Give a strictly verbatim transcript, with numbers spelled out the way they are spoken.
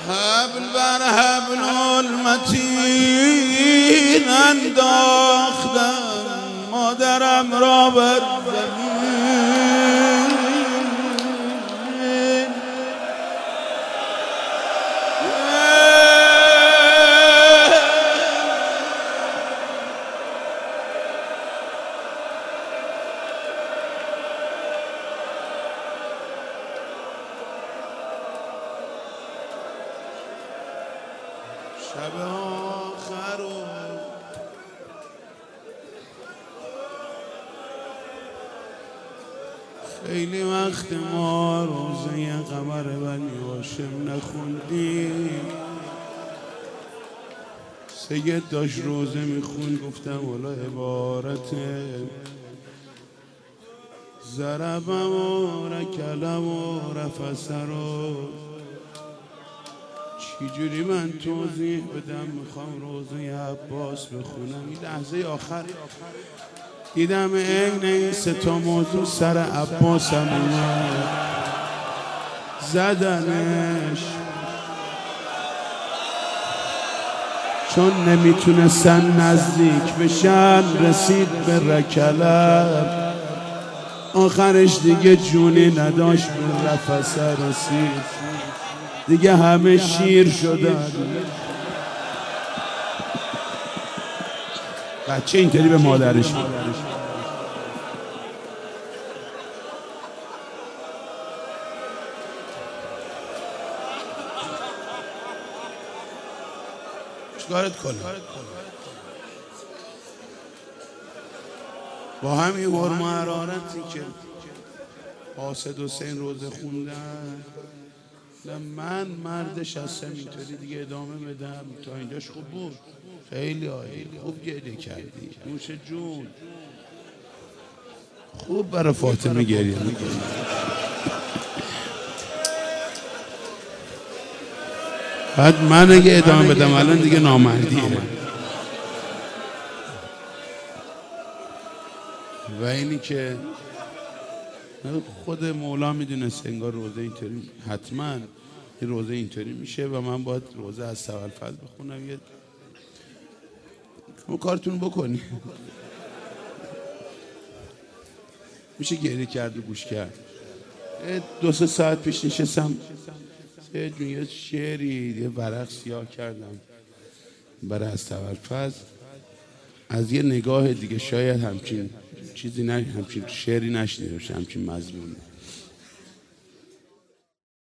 حبل بر حبل المتین انداختم مادرم را بر زمین. شب آخر و خیلی وقت ما روزه قمر بنی هاشم نخوندیم. سید داشت روزه میخوند، گفتم والا عبارته ضربم و رکلم و رفسر و چجوری من توضیح بدم؟ میخوام روزه عباس بخونم. این لحظه آخر دیدم عین این سه تا موضوع سر عباسم اومد، زدنش چون نمیتونستن نزدیک بشن رسید به رکلم، آخرش دیگه جونی نداشت به رفسه رسید، دیگه همه شیر شدن. بچه اینطوری به مادرش بود. چیکارت کنم؟ با همین حرم و حرارتی که قاصد حسین روزه خوندن من مردش هستم اینطوری دیگه ادامه بدم. تا اینجاش خوب بود، خیلی عالی، خوب گریه کردی نوش جون، خوب برای فاطمه گریه میکنی. بعد من اگه ادامه بدم الان دیگه نامردیه. و اینی که خود مولا میدونست انگار روزه اینطوری حتما این روزه اینطوری میشه و من باید روزه از سوالفضل بخونم. یه شما کارتون بکنی میشه گریه کرد و گوش کرد. دو سه ساعت پیش نشستم یه جون یه شعری یه ورق سیاه کردم برای از سوالفضل، از یه نگاه دیگه شاید همچین چیزی نه، همچین شعری نشنیده باشه، همچین مضمونی.